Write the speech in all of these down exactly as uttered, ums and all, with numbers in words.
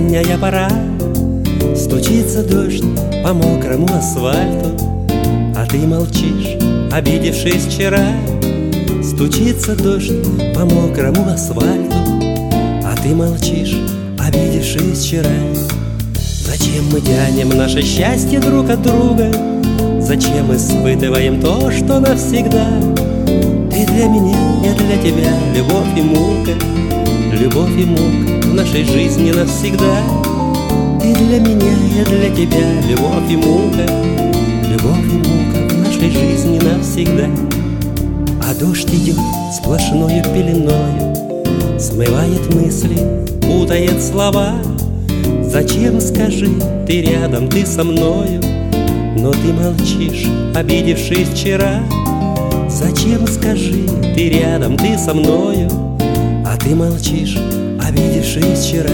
осенняя пора, стучится дождь по мокрому асфальту, а ты молчишь, обидевшись вчера. Стучится дождь по мокрому асфальту, а ты молчишь, обидевшись вчера. Зачем мы тянем наше счастье друг от друга? Зачем испытываем то, что навсегда? Ты для меня, я для тебя, любовь и мука, любовь и мука в нашей жизни навсегда. Ты для меня, я для тебя, любовь и мука, любовь и мука в нашей жизни навсегда. А дождь идет сплошною пеленою, смывает мысли, путает слова. Зачем, скажи, ты рядом, ты со мною, но ты молчишь, обидевшись вчера. Зачем, скажи, ты рядом, ты со мною, а ты молчишь, обидевшись вчера.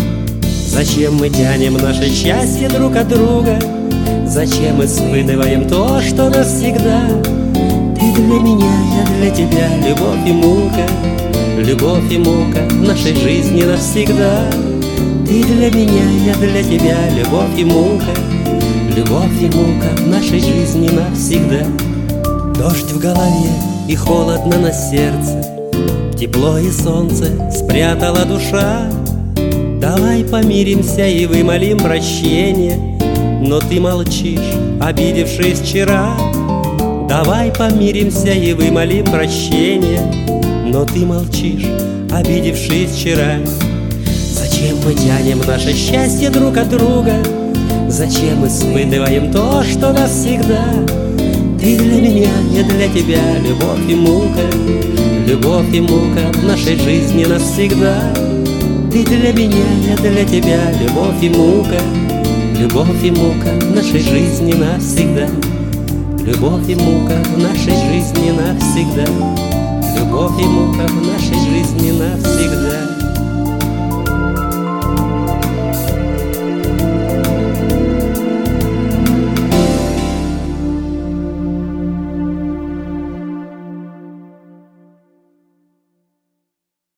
Зачем мы тянем наше счастье друг от друга? Зачем испытываем то, что навсегда? Ты для меня, я для тебя, любовь и мука, любовь и мука в нашей жизни навсегда. Ты для меня, я для тебя, любовь и мука, любовь и мука в нашей жизни навсегда. Дождь в голове и холодно на сердце, тепло и солнце спрятала душа. Давай помиримся и вымолим прощение, но ты молчишь, обидевшись вчера. Давай помиримся и вымолим прощение, но ты молчишь, обидевшись вчера. Зачем мы тянем наше счастье друг от друга? Зачем испытываем то, что навсегда? Ты для меня, я для тебя, любовь и мука, любовь и мука в нашей жизни навсегда. Ты для меня, я для тебя, любовь и мука, любовь и мука в нашей жизни навсегда. Любовь и мука в нашей жизни навсегда. Любовь и мука в нашей жизни навсегда.